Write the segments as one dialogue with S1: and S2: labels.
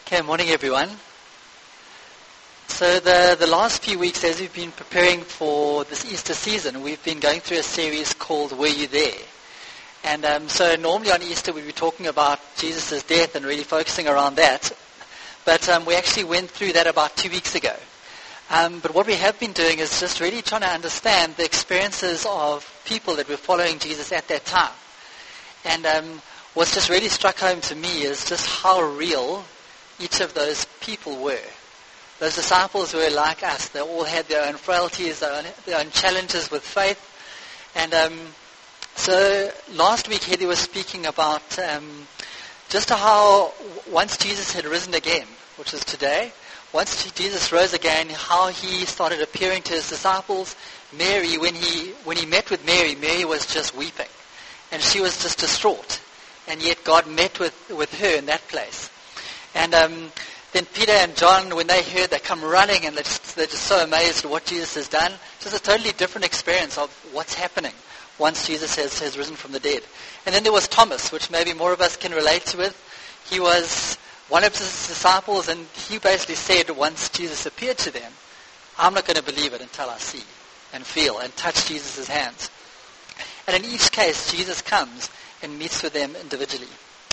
S1: Okay, morning everyone. So the last few weeks, as we've been preparing for this Easter season, we've been going through a series called Were You There? And so normally on Easter we'd be talking about Jesus' death and really focusing around that. But we actually went through that about 2 weeks ago. But what we have been doing is just really trying to understand the experiences of people that were following Jesus at that time. And what's just really struck home to me is just how real each of those people were. Those disciples were like us. They all had their own frailties, their own challenges with faith. And so last week Heather was speaking about just how once Jesus had risen again, which is today, once Jesus rose again, how he started appearing to his disciples. Mary, when he met with Mary, Mary was just weeping. And she was just distraught. And yet God met with her in that place. And then Peter and John, when they heard, they come running and they're just so amazed at what Jesus has done. It's just a totally different experience of what's happening once Jesus has risen from the dead. And then there was Thomas, which maybe more of us can relate to with. He was one of his disciples, and he basically said once Jesus appeared to them, I'm not going to believe it until I see and feel and touch Jesus' hands. And in each case, Jesus comes and meets with them individually.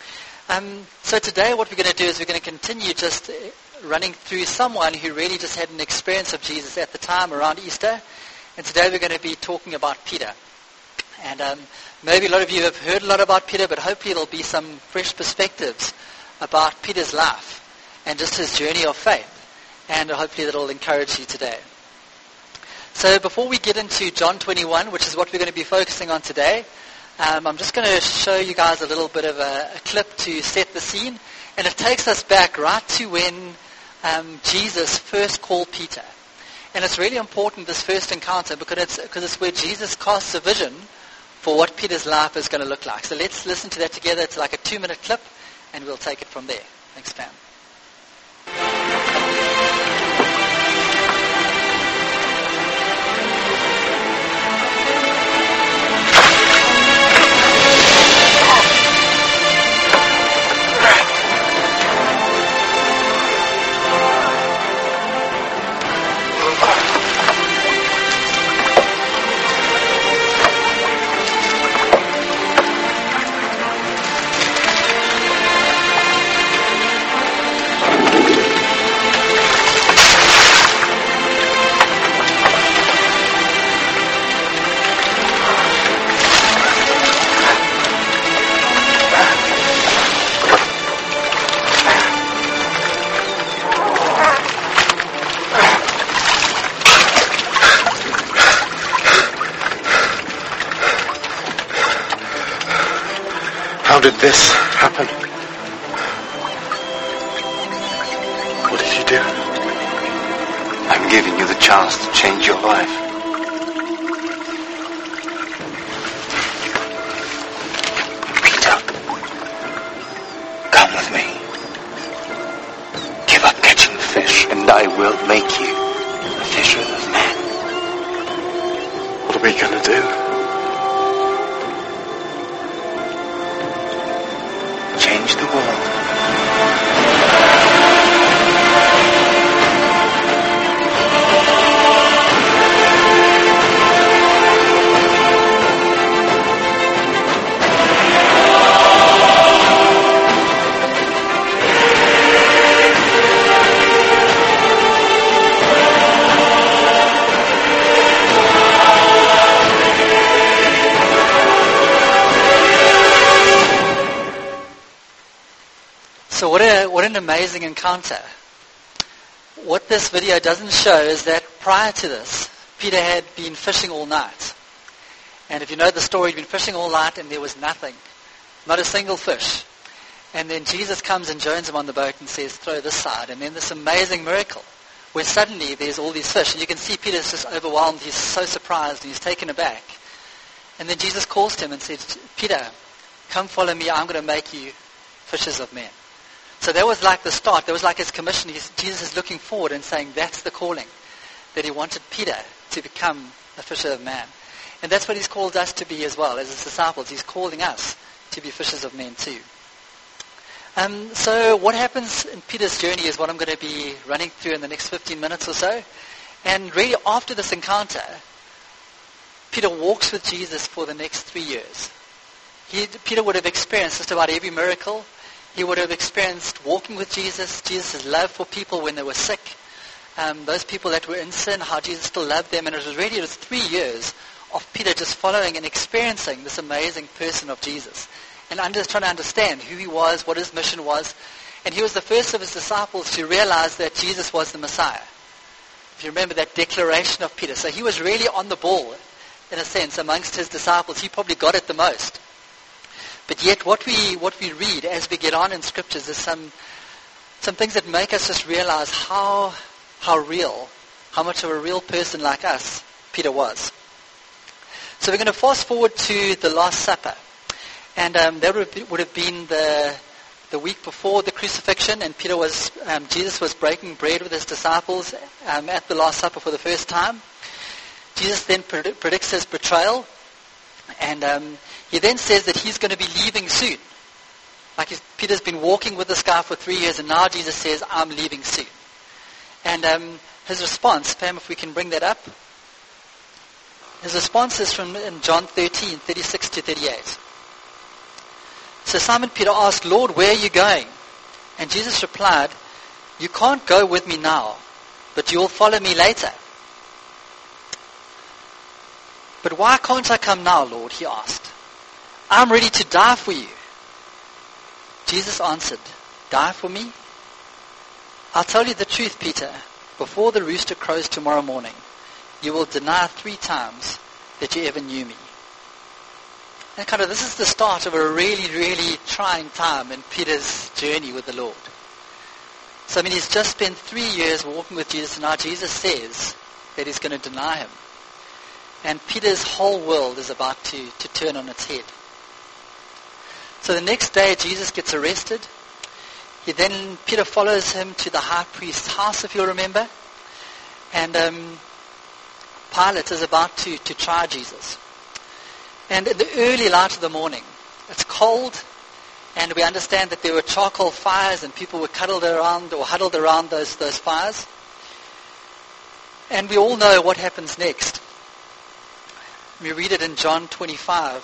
S1: So today what we're going to do is we're going to continue just running through someone who really just had an experience of Jesus at the time around Easter. And today we're going to be talking about Peter. And maybe a lot of you have heard a lot about Peter, but hopefully there'll be some fresh perspectives about Peter's life and just his journey of faith. And hopefully that'll encourage you today. So before we get into John 21, which is what we're going to be focusing on today, I'm just going to show you guys a little bit of a clip to set the scene. And it takes us back right to when Jesus first called Peter. And it's really important, this first encounter, because it's where Jesus casts a vision for what Peter's life is going to look like. So let's listen to that together. It's like a 2-minute clip, and we'll take it from there. Thanks, Pam.
S2: How did this happen? What did you do?
S3: I'm giving you the chance to change your life. Peter, come with me. Give up catching fish, and I will make you a fisher of men.
S2: What are we going to do?
S3: Change the world.
S1: So what an amazing encounter. What this video doesn't show is that prior to this, Peter had been fishing all night. And if you know the story, he'd been fishing all night and there was nothing. Not a single fish. And then Jesus comes and joins him on the boat and says, throw this side. And then this amazing miracle where suddenly there's all these fish. And you can see Peter's just overwhelmed. He's so surprised. He's taken aback. And then Jesus calls to him and says, Peter, come follow me. I'm going to make you fishers of men. So that was like the start. That was like his commission. Jesus is looking forward and saying that's the calling, that he wanted Peter to become a fisher of man. And that's what he's called us to be as well, as his disciples. He's calling us to be fishers of men too. So what happens in Peter's journey is what I'm going to be running through in the next 15 minutes or so. And really after this encounter, Peter walks with Jesus for the next 3 years. Peter would have experienced just about every miracle. He would have experienced walking with Jesus, Jesus' love for people when they were sick, those people that were in sin, how Jesus still loved them. And it was 3 years of Peter just following and experiencing this amazing person of Jesus. And trying to understand who he was, what his mission was. And he was the first of his disciples to realize that Jesus was the Messiah. If you remember that declaration of Peter. So he was really on the ball, in a sense, amongst his disciples. He probably got it the most. But yet what we read as we get on in Scriptures is some things that make us just realize how much of a real person like us Peter was. So we're going to fast forward to the Last Supper. And that would have been the week before the crucifixion, and Jesus was breaking bread with his disciples at the Last Supper for the first time. Jesus then predicts his betrayal, and he then says that he's going to be leaving soon. Like Peter's been walking with this guy for 3 years, and now Jesus says, I'm leaving soon. And his response, Pam, if we can bring that up. His response is in John 13, 36 to 38. So Simon Peter asked, Lord, where are you going? And Jesus replied, you can't go with me now, but you will follow me later. But why can't I come now, Lord? He asked. I'm ready to die for you. Jesus answered, die for me? I'll tell you the truth, Peter. Before the rooster crows tomorrow morning, you will deny 3 times that you ever knew me. And this is the start of a really, really trying time in Peter's journey with the Lord. So, he's just spent 3 years walking with Jesus, and now Jesus says that he's going to deny him. And Peter's whole world is about to turn on its head. So the next day, Jesus gets arrested. Peter follows him to the high priest's house, if you'll remember. And Pilate is about to try Jesus. And in the early light of the morning, it's cold, and we understand that there were charcoal fires, and people were huddled around those fires. And we all know what happens next. We read it in John 25,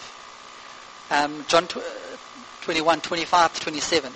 S1: John 21, 25 to 27.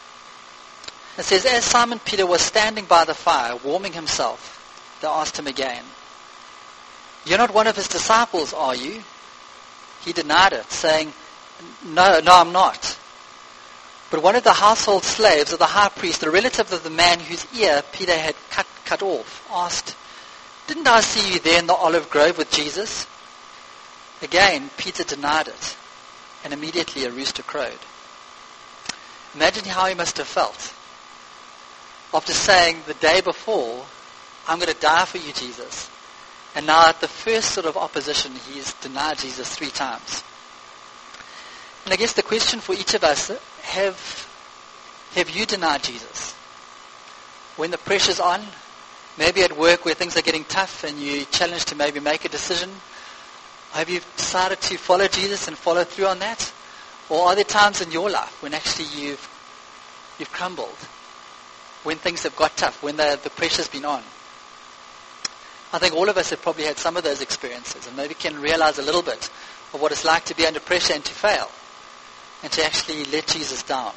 S1: It says, as Simon Peter was standing by the fire, warming himself, they asked him again, you're not one of his disciples, are you? He denied it, saying, no, I'm not. But one of the household slaves of the high priest, the relative of the man whose ear Peter had cut off, asked, didn't I see you there in the olive grove with Jesus? Again, Peter denied it, and immediately a rooster crowed. Imagine how he must have felt after saying the day before, I'm going to die for you, Jesus. And now at the first sort of opposition, he's denied Jesus 3 times. And I guess the question for each of us, have you denied Jesus? When the pressure's on, maybe at work where things are getting tough and you're challenged to maybe make a decision, have you decided to follow Jesus and follow through on that? Or are there times in your life when actually you've crumbled? When things have got tough, when the pressure's been on? I think all of us have probably had some of those experiences, and maybe can realize a little bit of what it's like to be under pressure and to fail, and to actually let Jesus down.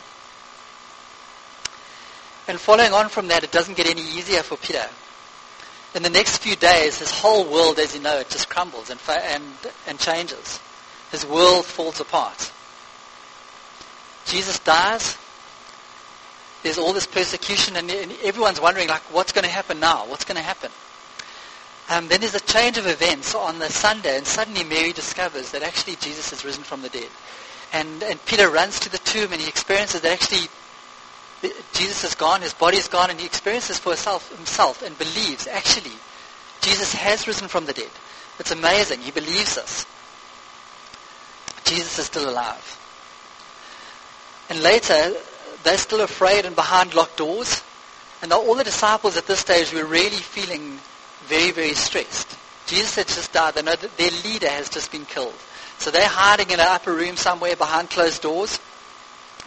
S1: And following on from that, it doesn't get any easier for Peter. In the next few days, his whole world, as you know, it just crumbles and changes. His world falls apart. Jesus dies. There's all this persecution, and everyone's wondering, what's going to happen now? What's going to happen? Then there's a change of events on the Sunday, and suddenly Mary discovers that actually Jesus has risen from the dead. And Peter runs to the tomb, and he experiences that actually Jesus is gone, his body is gone, and he experiences for himself and believes, actually, Jesus has risen from the dead. It's amazing. He believes this. Jesus is still alive. And later, they're still afraid and behind locked doors. And all the disciples at this stage were really feeling very, very stressed. Jesus had just died. They know that their leader has just been killed. So they're hiding in an upper room somewhere behind closed doors.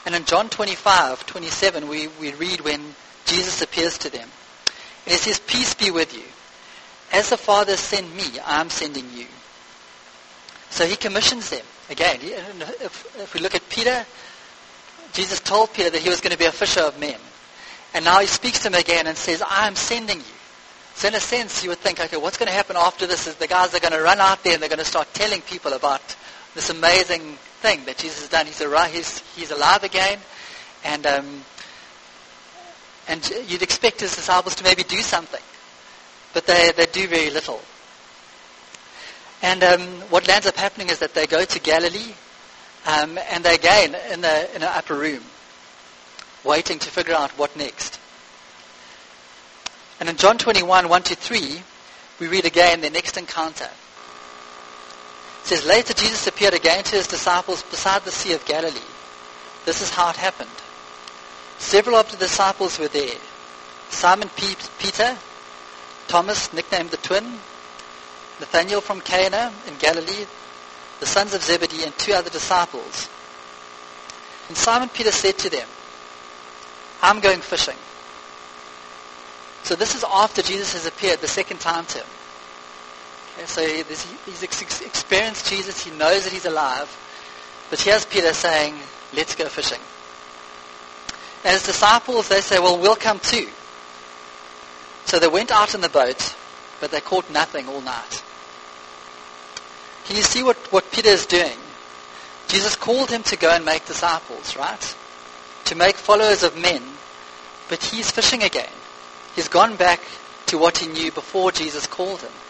S1: And in John 25:27, we read when Jesus appears to them. And he says, "Peace be with you. As the Father sent me, I am sending you." So he commissions them. Again, if we look at Peter, Jesus told Peter that he was going to be a fisher of men. And now he speaks to him again and says, "I am sending you." So in a sense, you would think, okay, what's going to happen after this is the guys are going to run out there and they're going to start telling people about this amazing thing that Jesus has done. He's alive again. And you'd expect his disciples to maybe do something. But they do very little. And what ends up happening is that they go to Galilee, and they're again in an upper room, waiting to figure out what next. And in John 21:1-3, we read again their next encounter. It says, "Later Jesus appeared again to his disciples beside the Sea of Galilee. This is how it happened. Several of the disciples were there. Simon Peter, Thomas, nicknamed the twin, Nathanael from Cana in Galilee, the sons of Zebedee, and 2 other disciples. And Simon Peter said to them, 'I'm going fishing.'" So this is after Jesus has appeared the second time to him. Okay, so he's experienced Jesus, he knows that he's alive, but here's Peter saying, "Let's go fishing." As disciples, they say, "Well, we'll come too." So they went out in the boat, but they caught nothing all night. Can you see what Peter is doing? Jesus called him to go and make disciples, right? To make followers of men, but he's fishing again. He's gone back to what he knew before Jesus called him.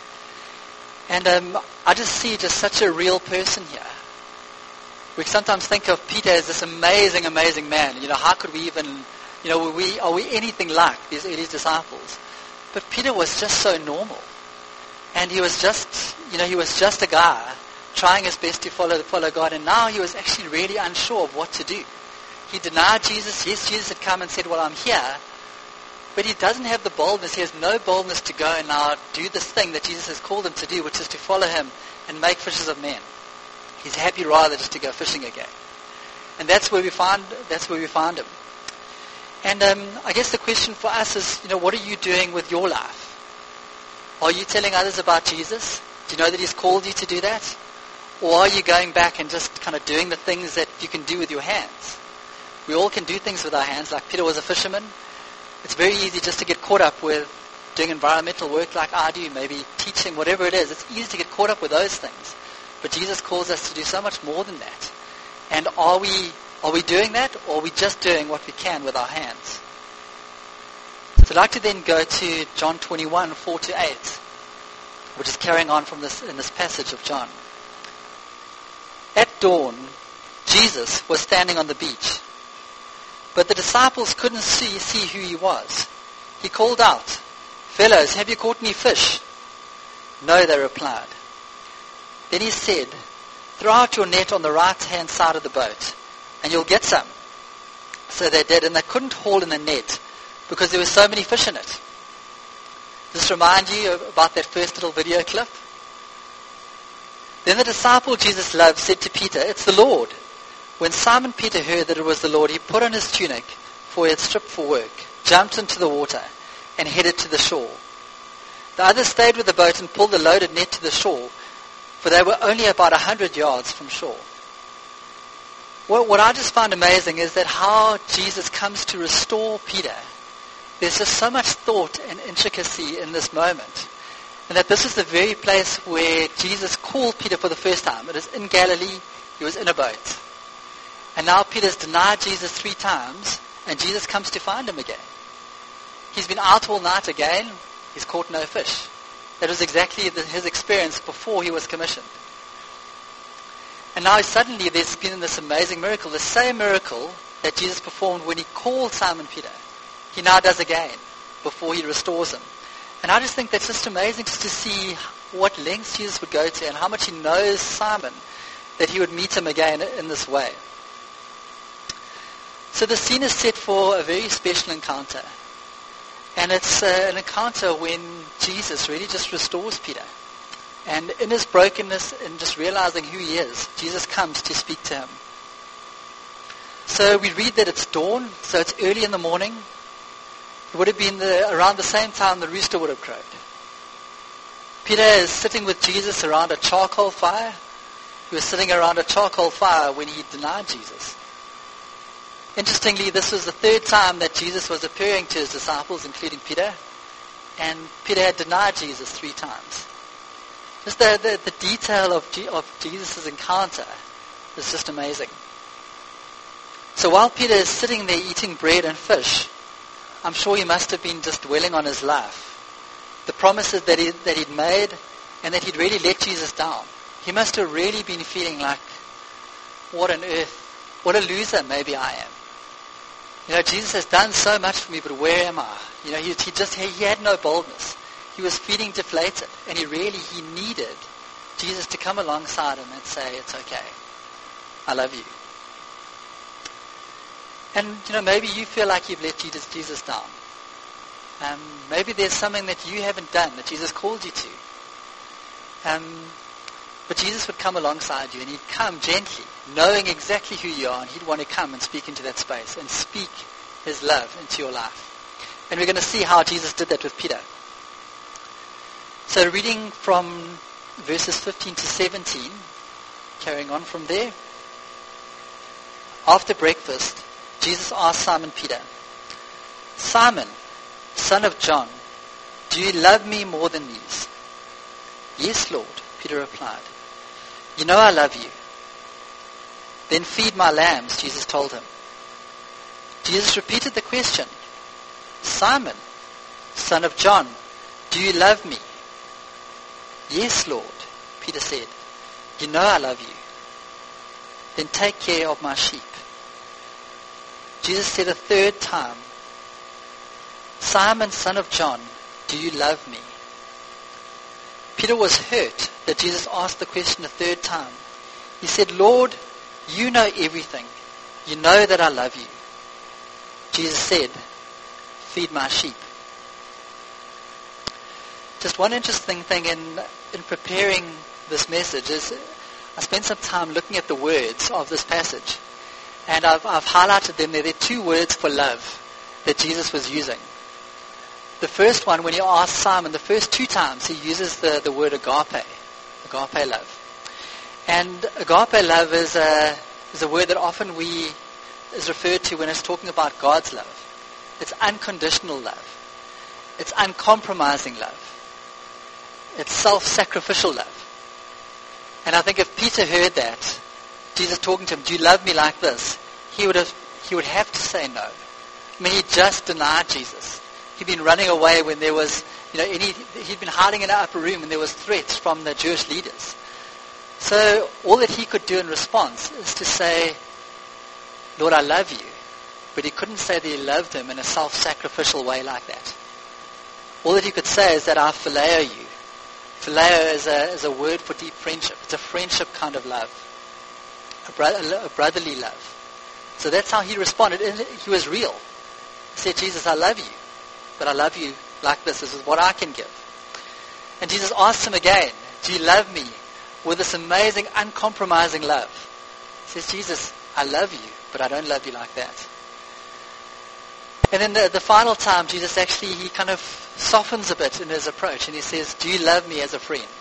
S1: And I just see just such a real person here. We sometimes think of Peter as this amazing, amazing man. How could we even, are we anything like these early disciples? But Peter was just so normal. And he was just a guy trying his best to follow God. And now he was actually really unsure of what to do. He denied Jesus. Yes, Jesus had come and said, "Well, I'm here." But he doesn't have the boldness. He has no boldness to go and now do this thing that Jesus has called him to do, which is to follow him and make fishers of men. He's happy rather just to go fishing again. And that's where we find him. And I guess the question for us is, what are you doing with your life? Are you telling others about Jesus? Do you know that he's called you to do that? Or are you going back and just kind of doing the things that you can do with your hands? We all can do things with our hands, like Peter was a fisherman. It's very easy just to get caught up with doing environmental work like I do, maybe teaching, whatever it is. It's easy to get caught up with those things. But Jesus calls us to do so much more than that. And are we doing that, or are we just doing what we can with our hands? So I'd like to then go to John 21:4-8, which is carrying on from in this passage of John. At dawn, Jesus was standing on the beach. But the disciples couldn't see who he was. He called out, "Fellows, have you caught any fish?" "No," they replied. Then he said, "Throw out your net on the right-hand side of the boat, and you'll get some." So they did, and they couldn't haul in the net because there were so many fish in it. Does this remind you about that first little video clip? Then the disciple Jesus loved said to Peter, "It's the Lord." When Simon Peter heard that it was the Lord, he put on his tunic, for he had stripped for work, jumped into the water, and headed to the shore. The others stayed with the boat and pulled the loaded net to the shore, for they were only about 100 yards from shore. What I just found amazing is that how Jesus comes to restore Peter. There's just so much thought and intricacy in this moment. And that this is the very place where Jesus called Peter for the first time. It is in Galilee. He was in a boat. And now Peter's denied Jesus 3 times, and Jesus comes to find him again. He's been out all night again. He's caught no fish. That was exactly his experience before he was commissioned. And now suddenly there's been this amazing miracle, the same miracle that Jesus performed when he called Simon Peter. He now does again before he restores him. And I just think that's just amazing just to see what lengths Jesus would go to and how much he knows Simon, that he would meet him again in this way. So the scene is set for a very special encounter. And it's an encounter when Jesus really just restores Peter. And in his brokenness and just realizing who he is, Jesus comes to speak to him. So we read that it's dawn, so it's early in the morning. It would have been around the same time the rooster would have crowed. Peter is sitting with Jesus around a charcoal fire. He was sitting around a charcoal fire when he denied Jesus. Interestingly, this was the third time that Jesus was appearing to his disciples, including Peter. And Peter had denied Jesus 3 times. Just the detail of Jesus' encounter is just amazing. So while Peter is sitting there eating bread and fish, I'm sure he must have been just dwelling on his life. The promises that he'd made, and that he'd really let Jesus down. He must have really been feeling like, what on earth, what a loser maybe I am. Jesus has done so much for me, but where am I? He had no boldness. He was feeling deflated, and he needed Jesus to come alongside him and say, it's okay. I love you. And, maybe you feel like you've let Jesus down. Maybe there's something that you haven't done that Jesus called you to. But Jesus would come alongside you, and he'd come gently, knowing exactly who you are, and he'd want to come and speak into that space and speak his love into your life. And we're going to see how Jesus did that with Peter. So reading from verses 15 to 17, carrying on from there. After breakfast, Jesus asked Simon Peter, Simon, son of John, do you love me more than these? Yes, Lord, Peter replied. You know I love you. Then feed my lambs, Jesus told him. Jesus repeated the question, Simon, son of John, do you love me? Yes, Lord, Peter said. You know I love you. Then take care of my sheep. Jesus said a third time, Simon, son of John, do you love me? Peter was hurt that Jesus asked the question a third time. He said, Lord, you know everything. You know that I love you. Jesus said, feed my sheep. Just one interesting thing in preparing this message is I spent some time looking at the words of this passage. And I've highlighted them there. There are 2 words for love that Jesus was using. The first one, when he asked Simon, the first 2 times he uses the word agape love. And agape love is a word that often is referred to when it's talking about God's love. It's unconditional love. It's uncompromising love. It's self-sacrificial love. And I think if Peter heard that, Jesus talking to him, do you love me like this? He would have to say no. I mean, he just denied Jesus. He'd been running away when there was, he'd been hiding in an upper room when there was threats from the Jewish leaders. So all that he could do in response is to say, Lord, I love you. But he couldn't say that he loved him in a self-sacrificial way like that. All that he could say is that I phileo you. Phileo is a word for deep friendship. It's a friendship kind of love. A brotherly love. So that's how he responded. And he was real. He said, Jesus, I love you. But I love you like this. This is what I can give. And Jesus asked him again, do you love me with this amazing, uncompromising love? He says, Jesus, I love you, but I don't love you like that. And then the final time, Jesus actually, he kind of softens a bit in his approach. And he says, do you love me as a friend?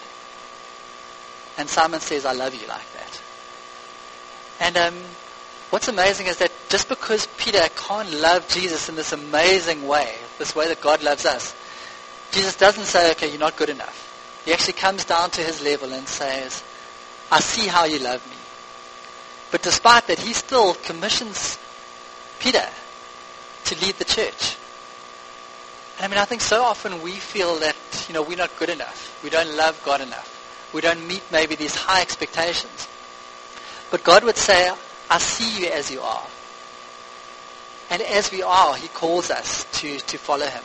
S1: And Simon says, I love you like that. And what's amazing is that just because Peter can't love Jesus in this amazing way, this way that God loves us, Jesus doesn't say, okay, you're not good enough. He actually comes down to his level and says, I see how you love me. But despite that, he still commissions Peter to lead the church. And I think so often we feel that, we're not good enough. We don't love God enough. We don't meet maybe these high expectations. But God would say, I see you as you are. And as we are, he calls us to follow him.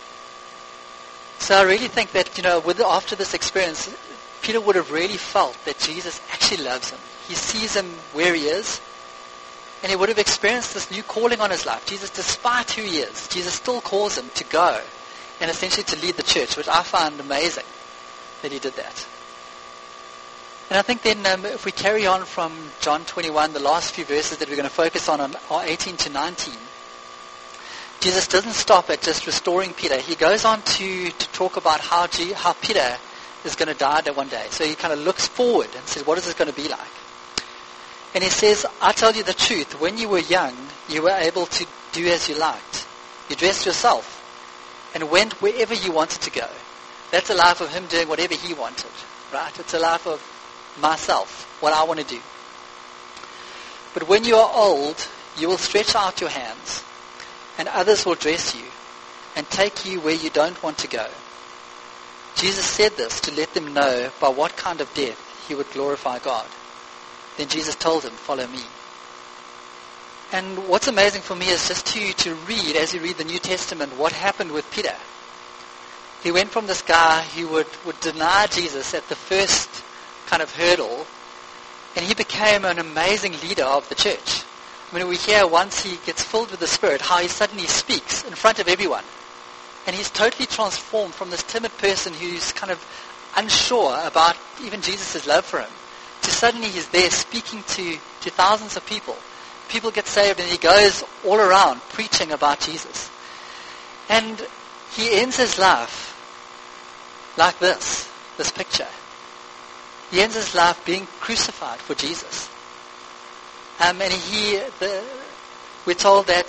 S1: So I really think that, after this experience, Peter would have really felt that Jesus actually loves him. He sees him where he is. And he would have experienced this new calling on his life. Jesus, despite who he is, Jesus still calls him to go and essentially to lead the church, which I find amazing that he did that. And I think then if we carry on from John 21, the last few verses that we're going to focus on are 18 to 19. Jesus doesn't stop at just restoring Peter. He goes on to talk about how Peter is going to die one day. So he kind of looks forward and says, what is this going to be like? And he says, I tell you the truth, when you were young, you were able to do as you liked. You dressed yourself and went wherever you wanted to go. That's a life of him doing whatever he wanted, right? It's a life of myself, what I want to do. But when you are old, you will stretch out your hands, and others will dress you and take you where you don't want to go. Jesus said this to let them know by what kind of death he would glorify God. Then Jesus told him, follow me. And what's amazing for me is just to read, as you read the New Testament, what happened with Peter. He went from this guy who would deny Jesus at the first kind of hurdle, and he became an amazing leader of the church. I mean, we hear once he gets filled with the Spirit, how he suddenly speaks in front of everyone. And he's totally transformed from this timid person who's kind of unsure about even Jesus' love for him, to suddenly he's there speaking to thousands of people. People get saved, and he goes all around preaching about Jesus. And he ends his life like this picture. He ends his life being crucified for Jesus. And we're told that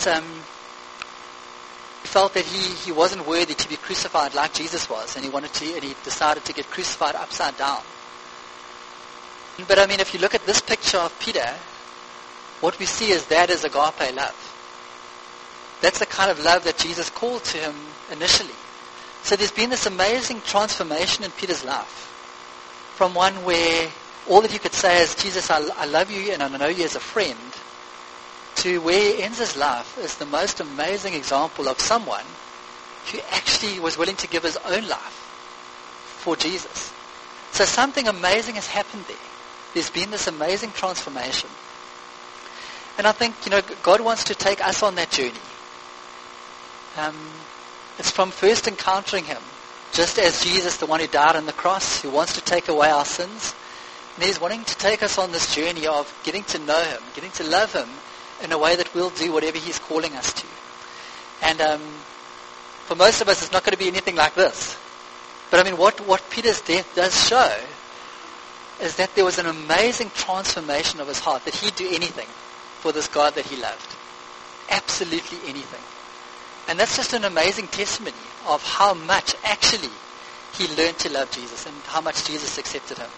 S1: he felt that he wasn't worthy to be crucified like Jesus was, and he decided to get crucified upside down. But I mean, if you look at this picture of Peter, what we see is that is agape love. That's the kind of love that Jesus called to him initially. So there's been this amazing transformation in Peter's life, from one where all that he could say is, Jesus, I love you and I know you as a friend, to where he ends his life is the most amazing example of someone who actually was willing to give his own life for Jesus. So something amazing has happened there. There's been this amazing transformation. And I think, God wants to take us on that journey. It's from first encountering him, just as Jesus, the one who died on the cross, who wants to take away our sins. And he's wanting to take us on this journey of getting to know him, getting to love him in a way that we'll do whatever he's calling us to. And for most of us, it's not going to be anything like this. But I mean, what Peter's death does show is that there was an amazing transformation of his heart, that he'd do anything for this God that he loved. Absolutely anything. And that's just an amazing testimony of how much actually he learned to love Jesus and how much Jesus accepted him.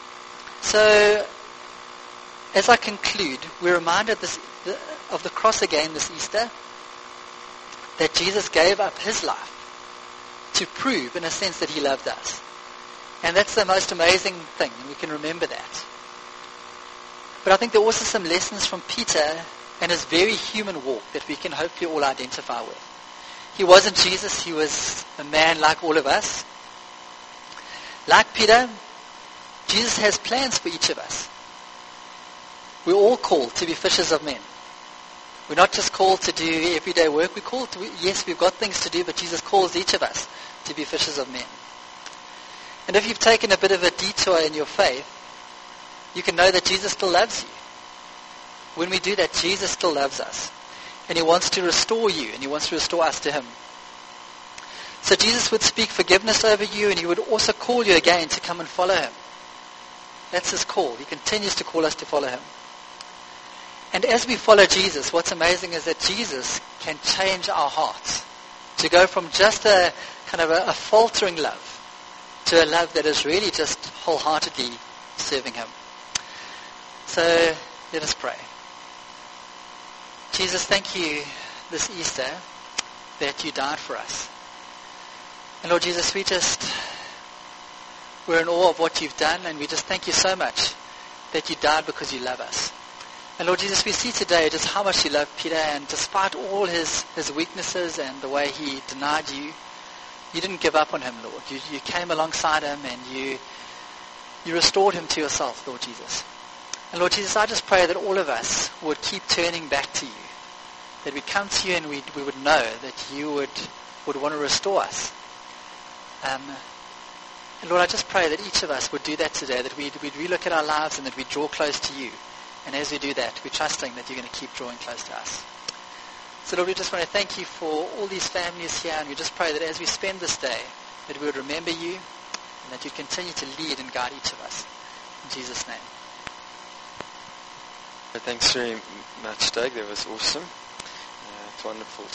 S1: So, as I conclude, we're reminded of the cross again this Easter, that Jesus gave up his life to prove, in a sense, that he loved us. And that's the most amazing thing, and we can remember that. But I think there are also some lessons from Peter and his very human walk that we can hopefully all identify with. He wasn't Jesus, he was a man like all of us. Like Peter, Jesus has plans for each of us. We're all called to be fishers of men. We're not just called to do everyday work. Yes, we've got things to do, but Jesus calls each of us to be fishers of men. And if you've taken a bit of a detour in your faith, you can know that Jesus still loves you. When we do that, Jesus still loves us. And he wants to restore you, and he wants to restore us to him. So Jesus would speak forgiveness over you, and he would also call you again to come and follow him. That's his call. He continues to call us to follow him. And as we follow Jesus, what's amazing is that Jesus can change our hearts to go from just a kind of a faltering love to a love that is really just wholeheartedly serving him. So let us pray. Jesus, thank you this Easter that you died for us. And Lord Jesus, we're in awe of what you've done, and we just thank you so much that you died because you love us. And Lord Jesus, we see today just how much you love Peter, and despite all his weaknesses and the way he denied you, you didn't give up on him, Lord. You came alongside him, and you restored him to yourself, Lord Jesus. And Lord Jesus, I just pray that all of us would keep turning back to you, that we'd come to you and we would know that you would want to restore us. And Lord, I just pray that each of us would do that today, that we'd relook at our lives and that we'd draw close to you. And as we do that, we're trusting that you're going to keep drawing close to us. So Lord, we just want to thank you for all these families here, and we just pray that as we spend this day, that we would remember you and that you'd continue to lead and guide each of us. In Jesus' name.
S4: Thanks very much, Doug. That was awesome. It's wonderful.